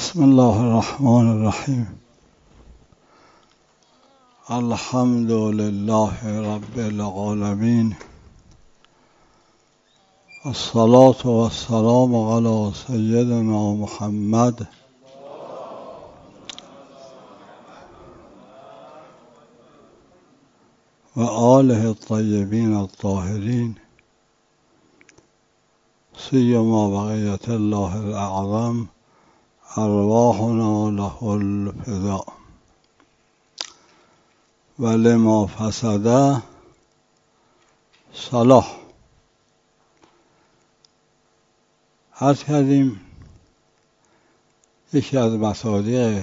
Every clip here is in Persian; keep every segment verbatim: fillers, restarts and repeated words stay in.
بسم الله الرحمن الرحیم. الحمد لله رب العالمین، الصلاة والسلام علی سیدنا محمد و آله الطیبین الطاهرین، سیما بقیة الله الاعظم، ارواحنا له الفداء. و لما فسد صلاح. عرض کردیم یکی از مصادیق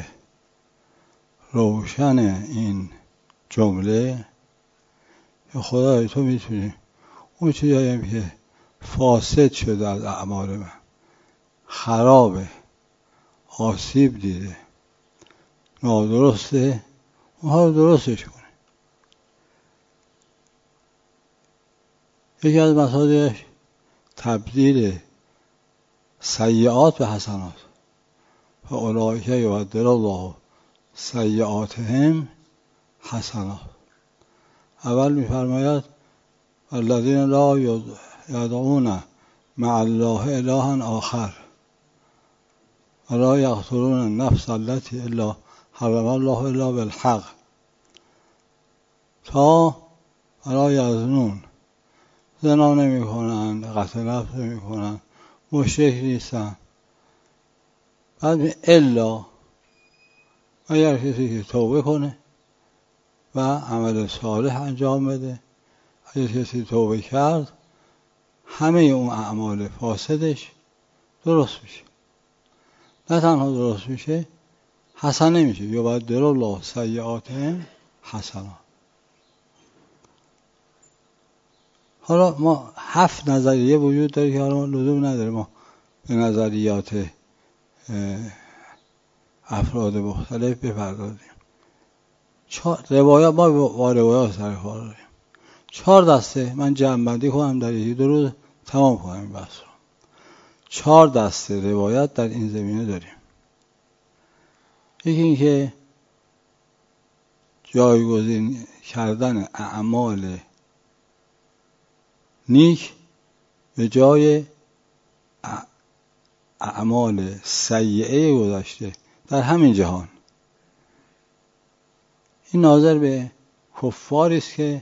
روشن این جمله که خدای تو میتونی اون چیزایی که فاسد شده از اعمال من، خرابه، آسیب دیده، نادرسته، اونها رو درستش کنه. یکی از مصادیقش تبدیل سیئات به حسنات. و اولئک یبدل الله سیئاتهم حسنات. اول می‌فرماید الذین لا یدعون مع الله الها آخر ولا یقتلون النفس التي الا حرم الله الا بالحق تا ولا یزنون، زنا نمی کنند، قتل نفس نمی کنند، مشرک نیستند. بعد الا اگر کسی که توبه کنه و عمل صالح انجام بده، اگر کسی توبه کرد همه اون اعمال فاسدش درست میشه. نه تنها درست میشه، حسنه میشه. یبدل الله سیئاتهم حسنات. حالا ما هفت نظریه وجود داره که حالا ما لزوم نداره ما به نظریات افراد مختلف بپردازیم. روایات ما با روایات سر کار داریم. چهار دسته من جمع بندی کنم در یکی دو روز تمام کنم این بحث رو. چهار دسته روایات در این زمینه داریم. یکی این که جایگزین کردن اعمال نیک به جای اعمال سیئه گذشته در همین جهان. این ناظر به کفاری است که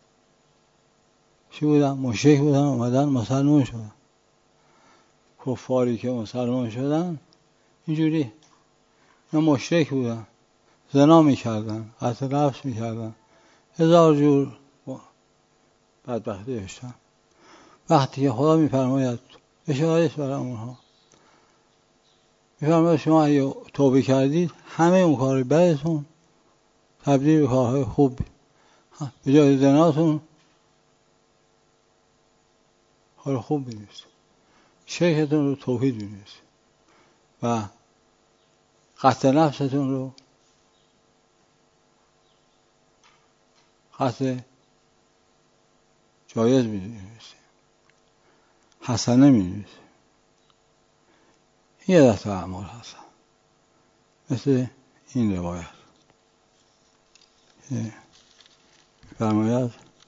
چی بودن؟ مشرک بودن، اومدن مسلمان شدن. کفاری که مسلمان شدن اینجوری، نه مشرک بودن، زنا میکردن، قتل نفس میکردن، هزار جور بدبختی داشتن. وقتی که خدا میفرماید اشاره است برای اونها، میفرماید شما اگه توبه کردید همه اون کار بدتون تبدیل به کارهای خوب، به جای زناتون کار خوب بنویسید، شرکتون رو توحید بنویسید و قتل نفستون رو قتل جایز می‌نویسید، حسنه می‌نویسید. یه دسته اعمال حسن مثل این روایت فرماید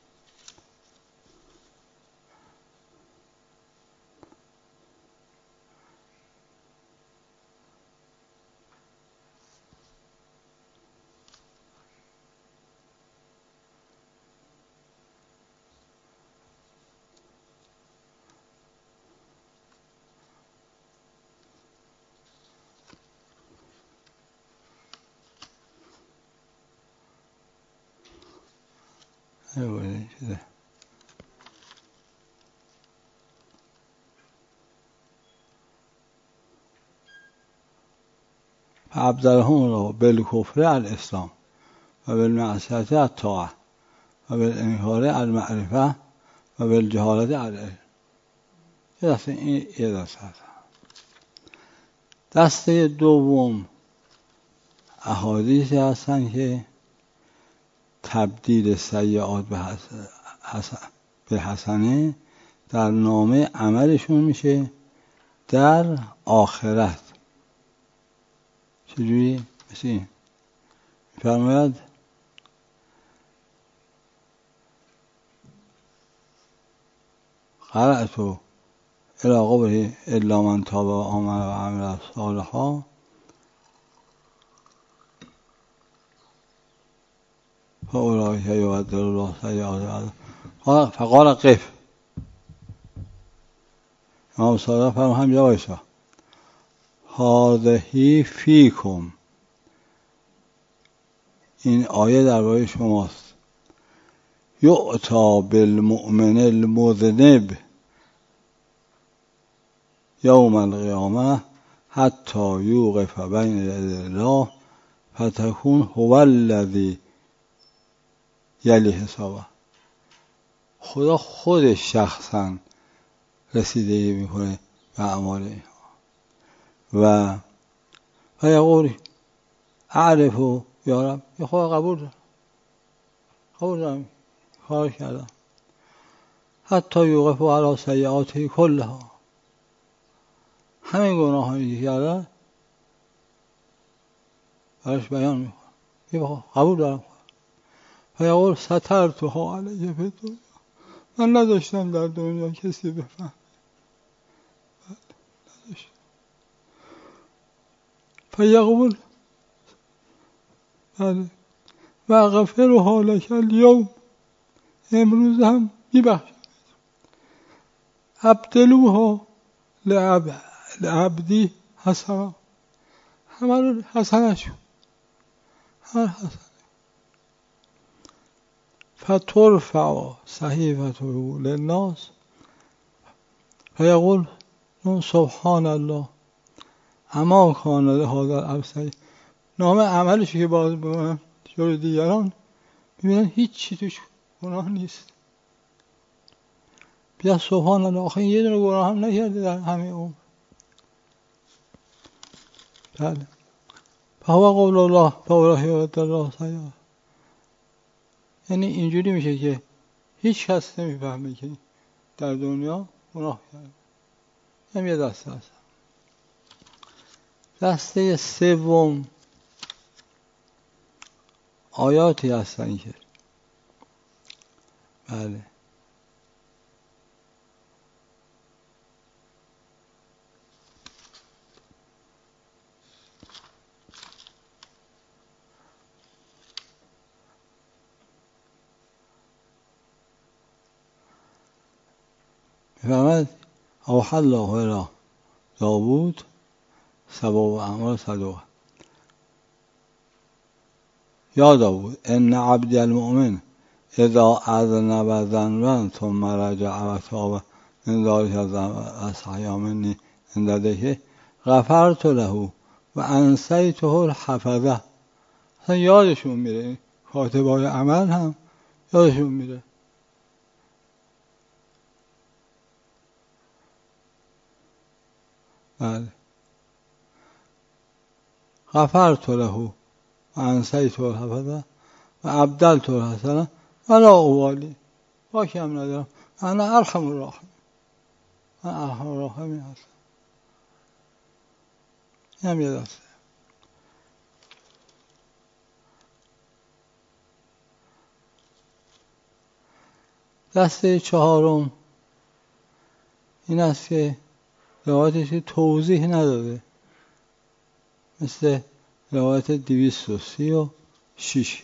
فابدلهم الله بالکفر الاسلام و بالمعصیت الطاعه و بالانکار المعرفه و بالجهالت العلم. یه دسته این یه دسته هست. دسته دوم احادیثی هستن که تبدیل سیئات به حسن به حسنه در نامه عملشون میشه در آخرت. چجوری؟ مثل این میفرماید قرأت الی قوله الا من تاب و آمن و عمل صالحا فاولئک یبدل الله سیئاتهم فقال قف. امام صادق فرمود هم وایسا، هذه فیکم، این آیه درباره شماست. یؤتی بالمؤمن المذنب یوم القیامه حتی یوقف بین یدی الله فتکون هو الذی یلی حسابه. خدا خودش شخصا رسیدگی میکنه به اعمال اینها و و یقول اعرفو یا رب، یا خدا قبول دارم قبول دارم کار کردم. حتی یوقفو علی سیئاته کلها، همین گناه هایی که کردن برش بیان میکنم، یا قبول دارم. و یقول سترتها علیه فی الدنیا، من نداشتم در دنیا کسی بفهم، نداشتم. فیقول بله و غفرها لک الیوم، امروز هم میبخشم. ابدلوها لعب لعبدی حسنا، همه رو حسنشون، همه حسن. فترفع صحیفته للناس فیقول سبحان الله اما کان لهذا العبد، نام عملش که باز بگم جلوی دیگران میبینن هیچ چی توش گناه نیست. بیا سبحان الله، آخه یه دونه گناه هم نکرده در همه عمر. بله فهو قول الله فاولئک یبدل الله سیئاتهم. یعنی اینجوری میشه که هیچ کس نمیفهمه که در دنیا گناه کرده. هم یه دسته هست. دسته سوم آیاتی هستن که بله میفهمد اوحی الله الی داوود سبع اعمال صدوقه. یا داوود ان عبدی المؤمن اذا اذنب ذنبا ثم رجع و تاب من ذلک الذنب استحیا منی عند ذکره غفرت له و انسیته الحفظه. اصلا یادشون میره، کاتبای عمل هم یادشون میره. بله غفرت له و انسیته الحفظه و ابدلت الحسنه ولا ابالی، باکی هم ندارم، انا ارحم الراحمین، من ارحم الراحمین هستم. این هم یه دسته. دسته چهارم این است که روایتش توضیح نداده، مثل روایت دویست و سی و شیش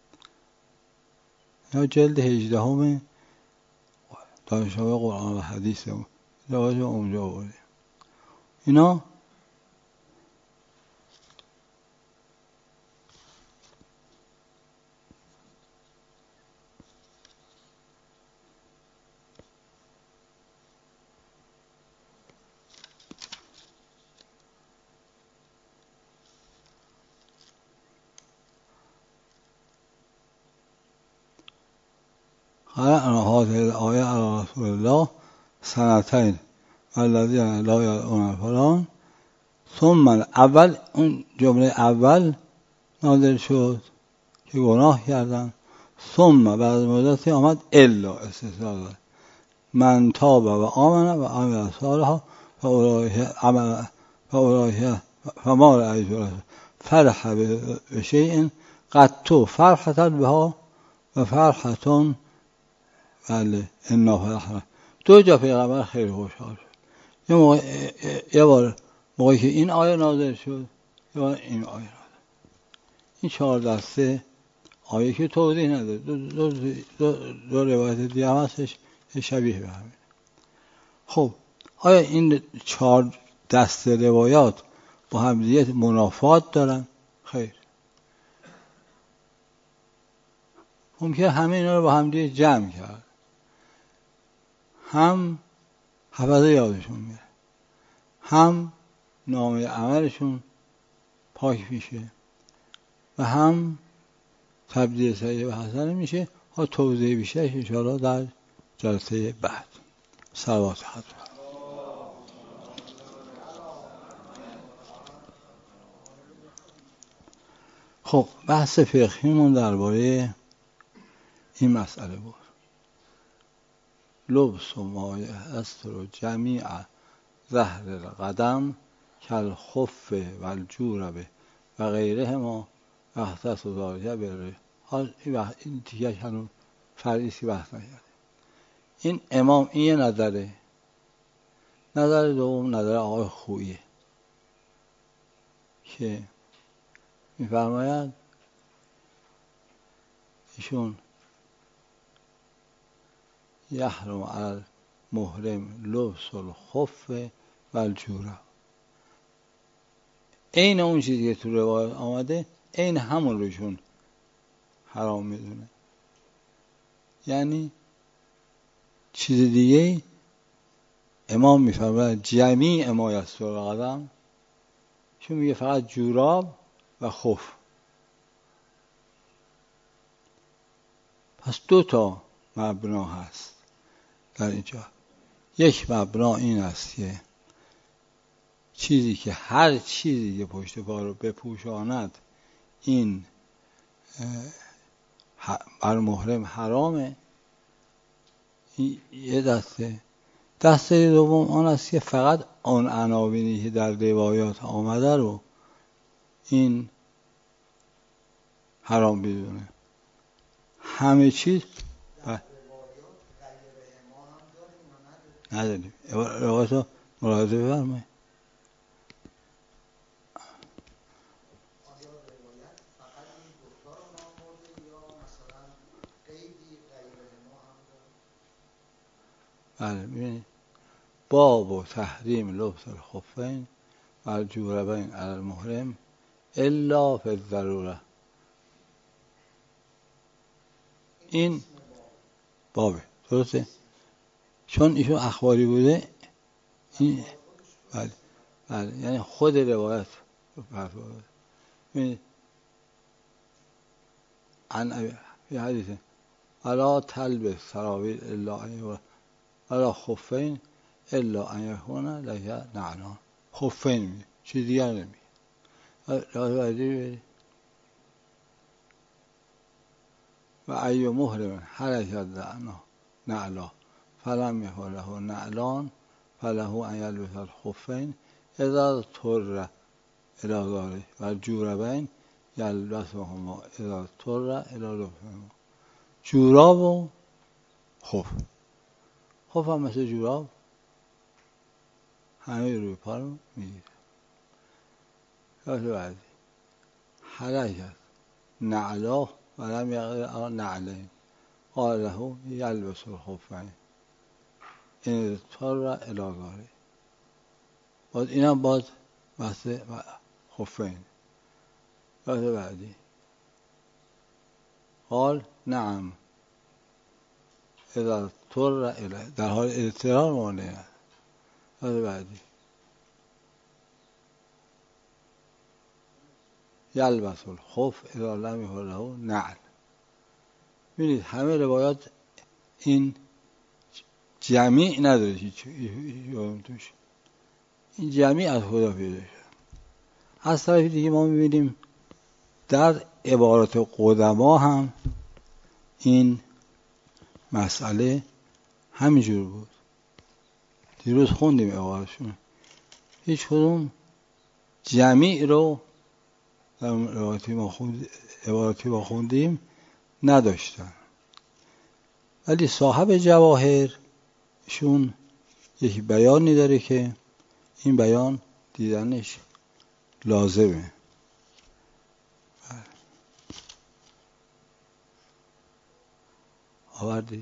یا جلد هجدهم دانشگاه قرآن و حدیث روایت اونجا آورده. اینا قرأنا هذه الآية على رسول الله سنتين والذين لا يدعون فلان. ثم اول، اون جمله اول نازل شد که گناه کردن. ثم بعد مدتی آمد الا استثناء داد، من تاب و آمن و عمل صالحا فاولئک عمل فاولئک فما رأیت فرح به شیء قد تو فرحتن بها و فرحتون بله انا فرحنا. دو جا پیغمبر خیلی خوشحال شد. یه موقع یه بار موقعی که این آیه نازل شد، یه بار این آیه نازل. این چهار دسته آیه که توضیح نداره، دو, دو, دو, دو روایت دیگه هم هستش شبیه به همین. خب آیا این چهار دسته روایات با هم دیگه منافات دارن؟ خیر. ممکنه همه اینا رو با هم دیگه جمع کرد، هم حفظه یادشون میره، هم نامه عملشون پاک میشه و هم تبدیل سیئه و حسنه میشه. ها توضیح بیشترش انشاءالله در جلسه بعد. صلوات حضرت. خب بحث فقهیمون درباره این مسئله بود. لبس و مایه است رو جمیع ظهر القدم کل خف و الجوربه و غیره ما اختص و ذالکه بره. حال این دیگه هنوز فرعیسی بحث نکرده. این امام این یه نظره. نظر دوم نظر آقای خوییه که میفرماید ایشون یحرم علی المحرم لبس الخف و الجورب. این اون چیزی که تو روایت آمده این همون روشون حرام میدونه. یعنی چیز دیگه امام میفرماید جمیع ما یستر القدم، چون میگه فقط جوراب و خف. پس دو تا مبنا هست در اینجا. یک مبنا این است که چیزی که هر چیزی که پشت پا رو بپوشاند این بر محرم حرامه. این یه دسته. دسته دوم آن است که فقط آن عناوینی که در روایات آمده رو این حرام بدونه. همه چیز نداریم. روایات رو ملاحظه بفرمایید. بله ببینید باب و تحریم لبس الخفین و الجوربین علی المحرم الا فی الضروره. این بابه درسته؟ چون ایشون اخباری بوده این بله بله یعنی خود روایت ببینید عن فی حدیث الا تلبس سراویل الا ان الا خفین الا ان یکون لک نعلان. خفین میگه، چیز دیگر نمیگه. و ای محرم حرکت نعلا فلم یکن له نعلان فله ان یلبس الخفین اذا اضطر الی ذلک و الجوربین یلبسهما اذا اضطر الی لبسهما. جوراب و خف. خف هم مثل جوراب همه روی پا رو میگیره. یاد بعدی حرکت نعلا ولم یقل نعلین قال له یلبس الخفین این اضطر الی ذلک. باز این هم باز بحث خفین. یاد بعدی قال نعم اذا اضطر الی، در حال اضطرار مانع. یاد بعدی یلبس الخف اذا لم یکن له نعل. ببینید همه روایات این جمیع نداره هیچ توش. این جمیع از خدا پیدا شد. از طرف دیگه ما میبینیم در عبارات قدما هم این مسئله همینجور بود. دیروز خوندیم عبارتشون. هیچ کدوم جمیع رو در اون روایتی ما خوند عبارتی ما خوندیم نداشتن. ولی صاحب جواهر شون یک بیانی داره که این بیان دیدنش لازمه. آوردی؟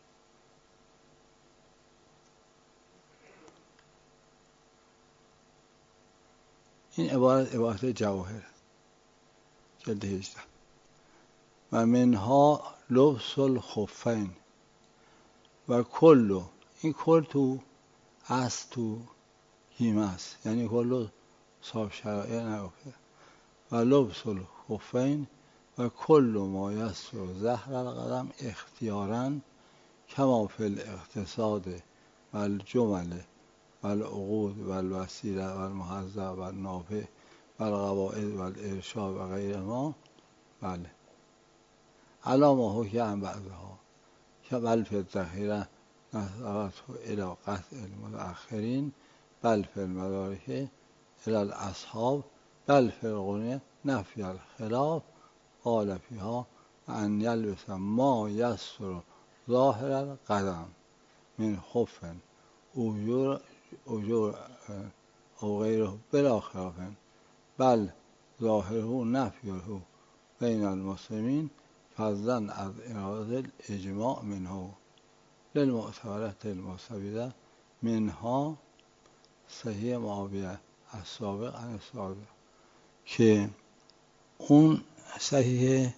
این عبارت عبارت جواهر جلد هجده. و منها لبس الخفین و کلو، این کل تو هست تو هیمه است، یعنی کلو صاحب شرایع نگفته. و لبس الخفین و کل ما یسر ظهر القدم اختیاراً کما فی الاقتصاد و الجمل و العقود و الوسیله و المحذب و النافع و القواعد و الارشاد و غیر ما. بله علامه حکی هم بعضها که بل فی الذخیره نظرته الی قطع المتأخرین بل فی المدارک الی الاصحاب بل فی الغنی نفی الخلاف قال فیها و ان یلبس ما یسر ظاهر القدم من خف اجور اجور او غیره بلا خلاف بل ظاهره نفیه بین المسلمین فضلا از اراده الاجماع منه للمعتبرة المستفیده منها صحیح معاویه السابق عن السابق، که اون صحیح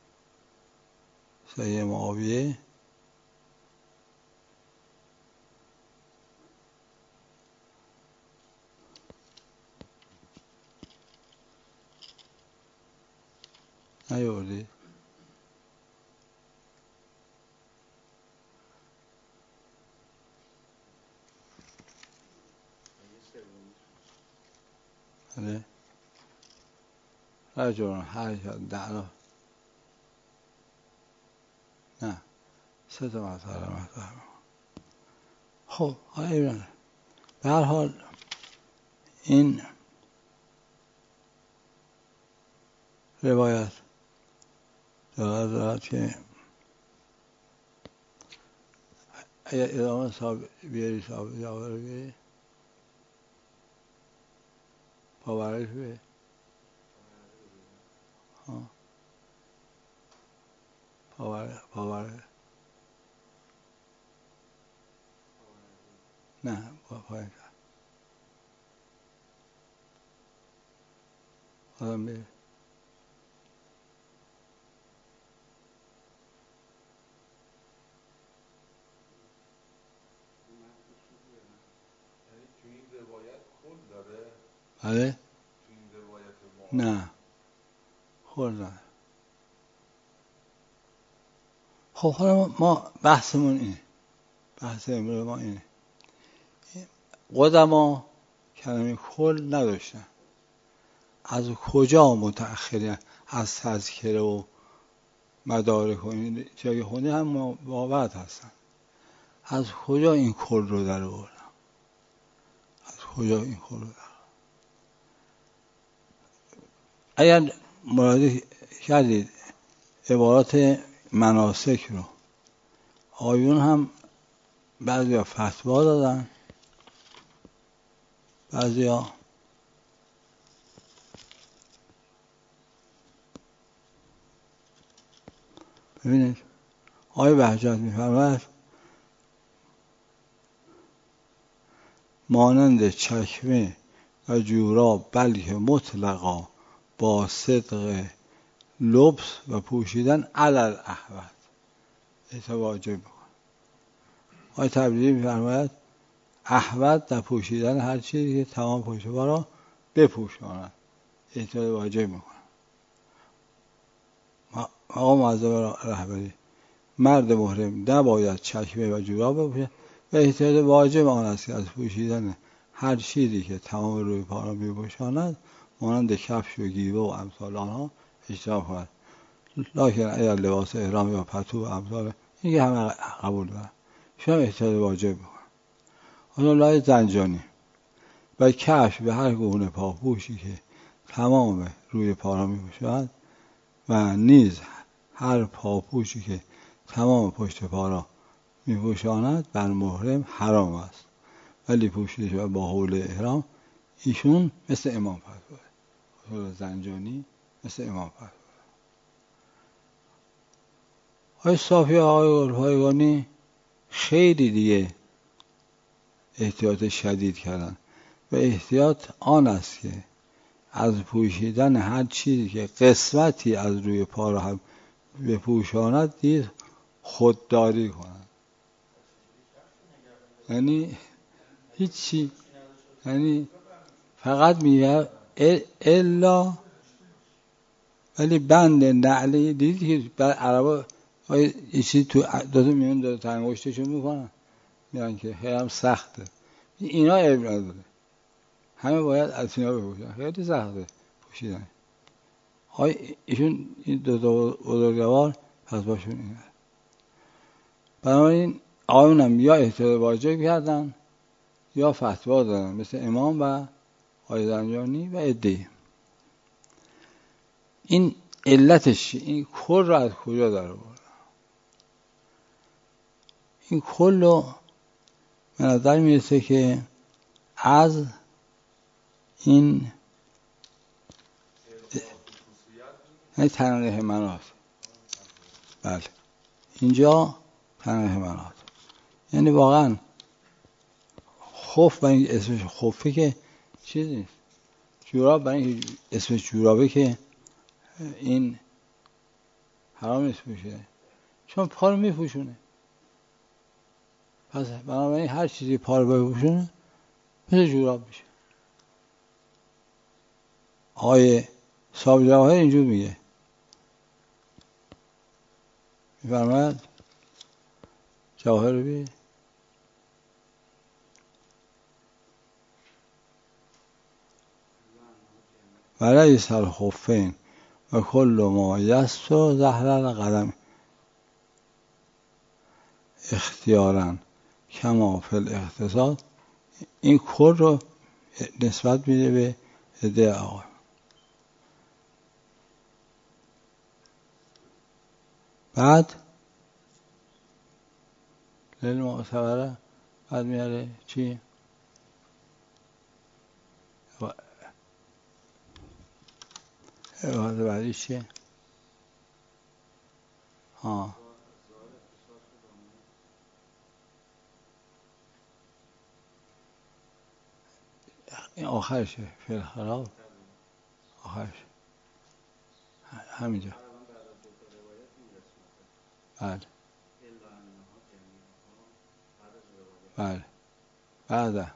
صحیح معاویه نیاوردی؟ بله رجل حرکت دعنا نه سه تا مسئله مطرح. خب حالا به هر حال این روایت دارد دارد که اگر ادامه صاحب بیاری صاحب جواهر بیاری پاورش بیاری پاور پاور نه با پایین کرد آدم بیاری بله؟ نه خوردن. خب حالا ما بحثمون اینه، بحث امروز ما اینه، قدما کلمه کل نداشتن، از کجا متأخرین از تذکره و مدارک و این جای خونی هم باورد هستن، از کجا این کل رو در آوردن، از کجا این کل رو در اگر مراجعه کردید عبارات مناسک رو آیون هم بعضی ها فتوا دادن، بعضی ها ببینید آقای بهجت می‌فرماید مانند چکمه و جوراب بلکه مطلقا با صدق لبس و پوشیدن علل احوت اتواجه بکن. آقای تبریزی می‌فرماید احوت در پوشیدن هر چیزی که تمام پشتوار را بپوشاند احتیاط واجب میکنه. آقا معظم رهبری مرد محرم نباید چکمه و جوراب بپوشد و احتیاط واجب آن است که از پوشیدن هر چیزی که تمام روی پا را میپوشاند مانند کفش و گیوه و امثال آنها اجتناب کند. لکن اگر لباس احرام یا پتو و امثال این که همه قبول دارن شما احتیاط واجب میکنه. آن لای زنجانی و کفش به هر گونه پاپوشی که تمام روی پا را می‌پوشاند و نیز هر پاپوشی که تمام پشت پا را می‌پوشاند بر محرم حرام است، ولی پوشیدش با حول احرام ایشون مثل امام فتوا داره. زنجانی مثل امام فتوا داره. آقای صافی و آقای گلپایگانی خیلی دیگه احتیاط شدید کردن و احتیاط آن است که از پوشیدن هر چیزی که قسمتی از روی پا را هم بپوشاند دید خودداری کنند. یعنی هیچی، یعنی فقط میگه الا، ولی بند نعلی دیدی که بر عربا یه چیزی تو داده میون داده تنگشتشون میکنن، میگن که خیلی سخته، اینا عیب نداره، همه باید از اینا بپوشن، خیلی سخته پوشیدن. های ایشون این دو تا بزرگوار پس باشون اینه. بنابراین آقایون هم یا احتیاط واجب کردن یا فتوا دادن، مثل امام و آقای زنجانی و عده‌ای. این علتش این کل رو از کجا در آورد؟ این کل رو به نظر میرسه که از این یعنی تنقیح منات، بله اینجا تنقیح منات، یعنی واقعا خف برای اسمش خفه که چیز نیست، جوراب برای اسمش جورابه که این حرام نیست پوشیده، چون پا رو میپوشونه. پس بنابراین هر چیزی پا رو بپوشونه مثل جوراب میشه. آقای صاحب جواهر اینجور میگه، میفرماید جواهر رو بید ولیس الخفین و کل ما یستر ظهر القدم اختیاراً کما فی الاختصاص. این کل رو نسبت میده به عده آقا. بعد لیل معتبره بعد میاره چی؟ عبارت بعدی چیه؟ ها این آخرشه، فیل خراب آخرش همینجا. بله بله بعد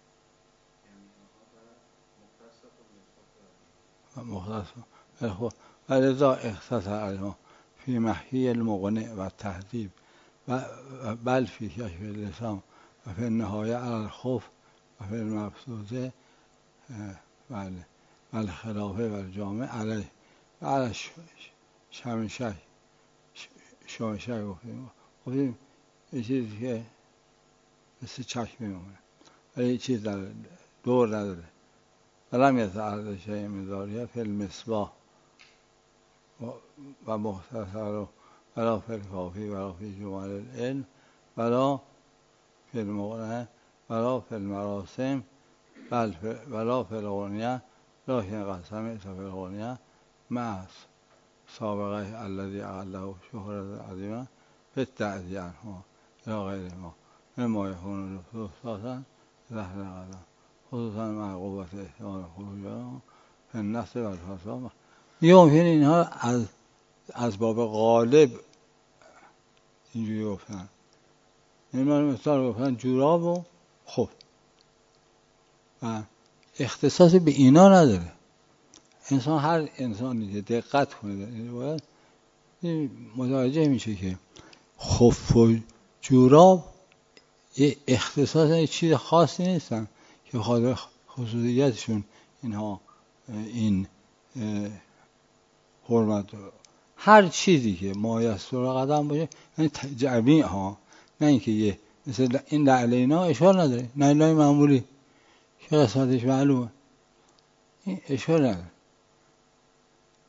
مختص خب ولذا اختصر علما فی محیی المقنع و تهذیب و بل فی کشف اللسان و فی النهایه علی الخوف و فی المبسوطه بله و الخلافه و الجامع علیه و علی شمشک شمشک گفتیم گفتیم یه چیزی که مثل چشم میمونه ولی یه چیز نداره، دور نداره. ولم یتعرض شیء من ذلک فی المصباح و مختصر ولا فی الکافی ولا فی جمال العلم ولا فی المغنى ولا فی المراسم بل ولا فی الغنیه لکن قد سمعت فی الغنیه مع سابقه الذی اقله شهرة عظیمه بالتعدی عنه الی غیرهما مما یکون خصوصا ظهر القدم خصوصا مع قوت احتمال خروج فی النص و الفساد. یه ممکنه اینها از از باب غالب اینجوری گفتن، این من مثال گفتن جوراب و خب و اختصاصی به اینا نداره. انسان هر انسانی که دقت کنه باید متوجه میشه که خف و جوراب یه اختصاص یه چیز خاصی نیستن که خاطر خصوصیتشون اینها این حرمت داره. هر چیزی که مایستر قدم باشه یعنی جمعی ها، نه اینکه یه مثل این لعلینا اشکال نداره، نعلای معمولی که قسمتش معلومه این اشکال نداره.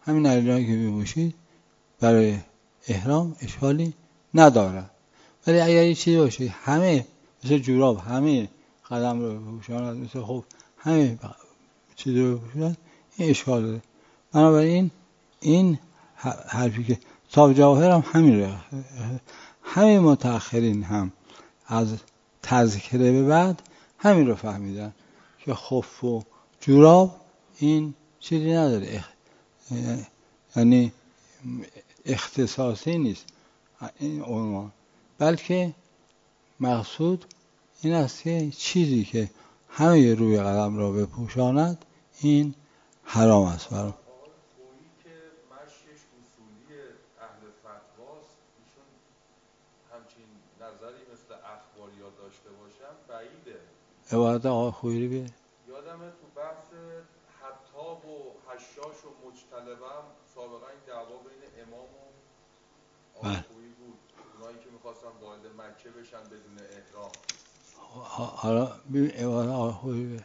همین نعلانی که میپوشید برای احرام اشکالی نداره. ولی اگر یه چیزی باشه همه مثل جوراب همه قدم رو بپوشاند، مثل خب همه چیز رو بپوشاند، این اشکال داره. بنابراین این حرفی که صاحب جواهر هم همین رو، همه متأخرین هم از تذکره به بعد همین رو فهمیدن که خف و جوراب این چیزی نداره، یعنی اختصاصی نیست این عنوان، بلکه مقصود این است که چیزی که همه روی قدم را بپوشاند این حرام است. برام خویی که مشیش اصولی اهل فتواست، ایشون همچین نظری مثل اخباریا داشته باشن بعیده. عبارت آقای خویی بیه یادمه تو بحث حتاب و حشاش و مجتلبه هم سابقا این دعوا بین امام و آقای خویی بود، اونایی که میخواستن وارد مکه بشن بدون احرام. حالا ببین عبارت آقای خویی بیه.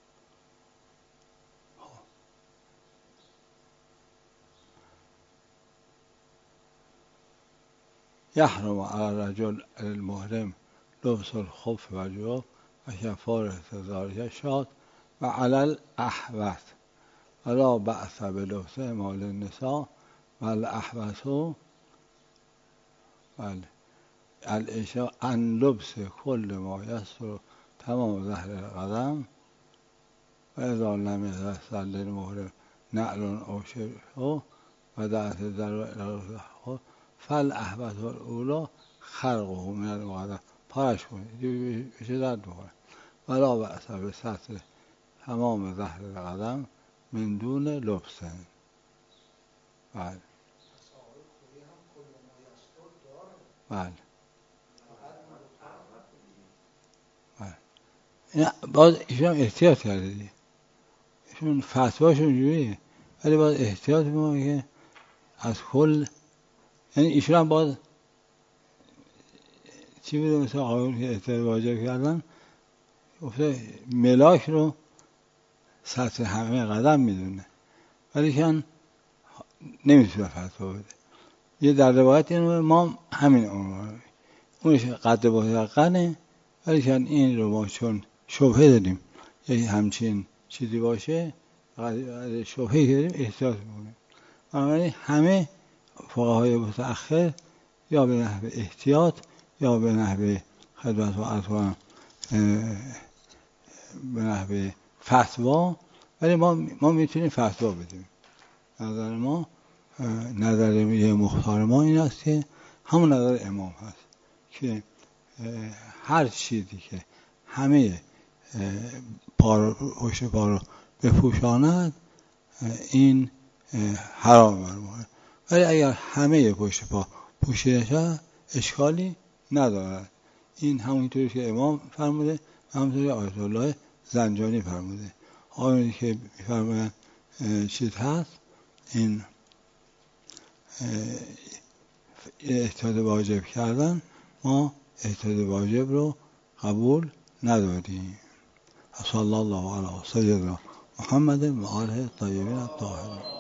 یحرم علی الرجل المحرم لبس الخف و جوراب و کفاره ذلک شات و علی الاحوط ولا بأس بلبس مال النساء و الاحوط الاشاء عن لبس کل ما یستر تمام ظهر القدم و اذا لم يتيسر للمحرم نعل او شبهه و دعت ضرورت فالاحوط الاولی خرقه من القدم، پارش کنید بشه درد بکنه. ولا بأس بستر تمام ظهر القدم من دون لبس. بله بله بله. باز ایشون احتیاط کرده دیگه، ایشون فتواشون جوریه، ولی باز احتیاط میکنه که از کل، یعنی ایشون هم باز چی بوده مثل آقایون که احتیاط واجب کردن، گفته ملاک رو سطح همه قدم میدونه ولی کن نمیتونه فتوا بده. یه در روایت اینو ما همین اون اونش قد مطلقنه، ولی کن این رو ما چون شبهه داریم یه همچین چیزی باشه، شبهه داریم احتیاط میکنیم. بنابراین همه فقهای متأخر یا به نحو احتیاط یا به نحو خدمت و عطوان به نحو فتوا، ولی ما ما میتونیم فتوا بدیم. نظر ما، نظر یه مختار ما این است که همون نظر امام هست که هر چیزی که همه پا پشت پا رو بپوشاند این حرام برمونه، ولی اگر همه پشت پا پوشیده شد اشکالی ندارد. این همونطوری که امام فرموده، همونطوری آیت الله زنجانی فرموده. آیونی که میفرمایند چیز هست، این احتیاط واجب کردن، ما احتیاط واجب رو قبول نداریم. صلی الله علی سیدنا محمد و آله الطاهرین الطاهرین.